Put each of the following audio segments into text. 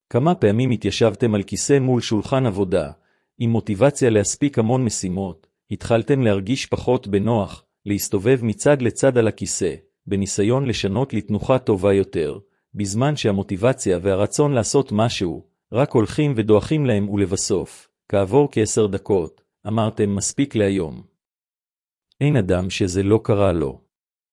כמה פעמים התיישבתם על כיסא מול שולחן עבודה, עם מוטיבציה להספיק המון משימות, התחלתם להרגיש פחות בנוח, להסתובב מצד לצד על הכיסא, בניסיון לשנות לתנוחה טובה יותר, בזמן שהמוטיבציה והרצון לעשות משהו, רק הולכים ודוחים להם ולבסוף, כעבור כ10 דקות, אמרתם מספיק להיום. אין אדם שזה לא קרה לו.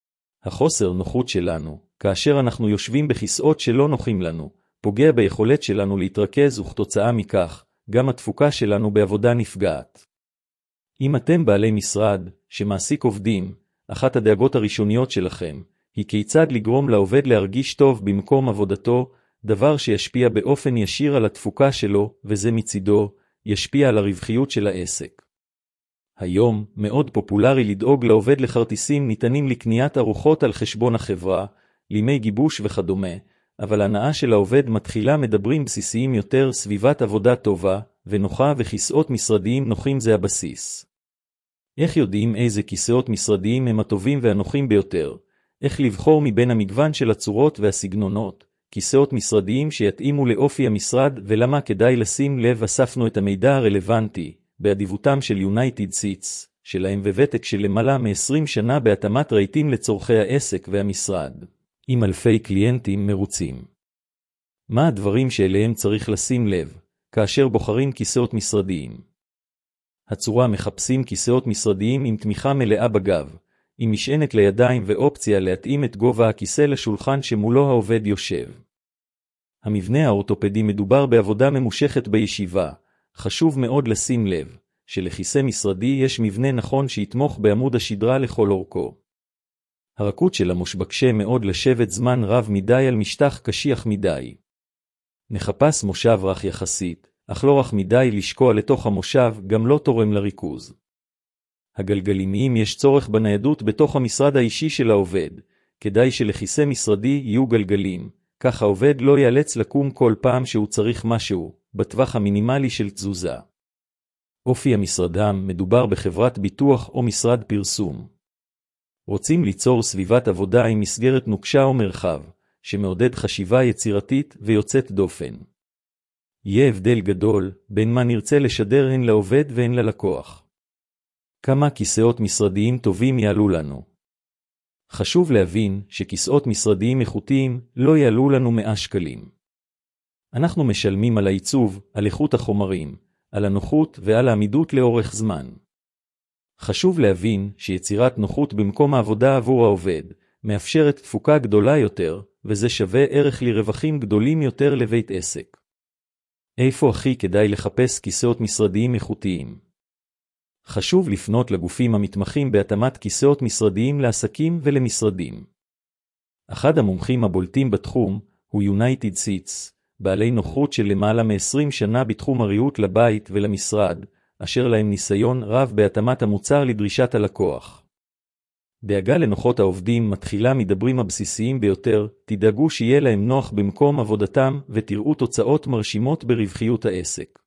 החוסר נוחות שלנו, כאשר אנחנו יושבים בכיסאות שלא נוחים לנו, פוגע ביכולת שלנו להתרכז וכתוצאה מכך, גם התפוקה שלנו בעבודה נפגעת. אם אתם בעלי משרד, שמעסיק עובדים, אחת הדאגות הראשוניות שלכם, היא כיצד לגרום לעובד להרגיש טוב במקום עבודתו, דבר שישפיע באופן ישיר על התפוקה שלו, וזה מצידו, ישפיע על הרווחיות של העסק. היום, מאוד פופולרי לדאוג לעובד לכרטיסים ניתנים לקניית ארוחות על חשבון החברה, לימי גיבוש וכדומה, אבל הנאה של העובד מתחילה מדברים בסיסיים יותר, סביבת עבודה טובה, ונוחה וכיסאות משרדיים נוחים זה הבסיס. איך יודעים איזה כיסאות משרדיים הם הטובים והנוחים ביותר? איך לבחור מבין המגוון של הצורות והסגנונות, כיסאות משרדיים שיתאימו לאופי המשרד ולמה כדאי לשים לב? אספנו את המידע הרלוונטי, באדיבותם של יונייטד סיטס, שלהם וותק של למעלה מ-20 שנה בהתאמת רהיטים לצורכי העסק והמשרד, עם אלפי קליינטים מרוצים. מה הדברים שאליהם צריך לשים לב, כאשר בוחרים כיסאות משרדיים? הצורה: מחפשים כיסאות משרדיים עם תמיכה מלאה בגב, עם משענת לידיים ואופציה להתאים את גובה הכיסא לשולחן שמולו העובד יושב. המבנה האורתופדי: מדובר בעבודה ממושכת בישיבה, חשוב מאוד לשים לב, שלכיסא משרדי יש מבנה נכון שיתמוך בעמוד השדרה לכל אורכו. הרכות של המושבקשה מאוד לשבת זמן רב מדי על משטח קשיח מדי. נחפש מושב רך יחסית, אך לא רך מדי לשקוע לתוך המושב, גם לא תורם לריכוז. הגלגלים: אם יש צורך בניידות בתוך המשרד האישי של העובד, כדאי שלכיסא משרדי יהיו גלגלים, כך העובד לא ייאלץ לקום כל פעם שהוא צריך משהו, בטווח המינימלי של תזוזה. אופי המשרדם: מדובר בחברת ביטוח או משרד פרסום. רוצים ליצור סביבת עבודה עם מסגרת נוקשה או מרחב, שמעודד חשיבה יצירתית ויוצאת דופן. יהיה הבדל גדול בין מה נרצה לשדר הן לעובד והן ללקוח. כמה כיסאות משרדיים טובים יעלו לנו? חשוב להבין שכיסאות משרדיים איכותיים לא יעלו לנו 100 שקלים. אנחנו משלמים על העיצוב, על איכות החומרים, על הנוחות ועל העמידות לאורך זמן. חשוב להבין שיצירת נוחות במקום העבודה עבור העובד מאפשרת תפוקה גדולה יותר, וזה שווה ערך לרווחים גדולים יותר לבית עסק. איפה הכי כדאי לחפש כיסאות משרדיים איכותיים? חשוב לפנות לגופים המתמחים בהתאמת כיסאות משרדיים לעסקים ולמשרדים. אחד המומחים הבולטים בתחום הוא יונייטד סיטס, בעלי נוחות של למעלה מ-20 שנה בתחום הריהוט לבית ולמשרד, אשר להם ניסיון רב בהתאמת המוצר לדרישת הלקוח. דאגה לנוחות העובדים מתחילה מדברים הבסיסיים ביותר, תדאגו שיהיה להם נוח במקום עבודתם ותראו תוצאות מרשימות ברווחיות העסק.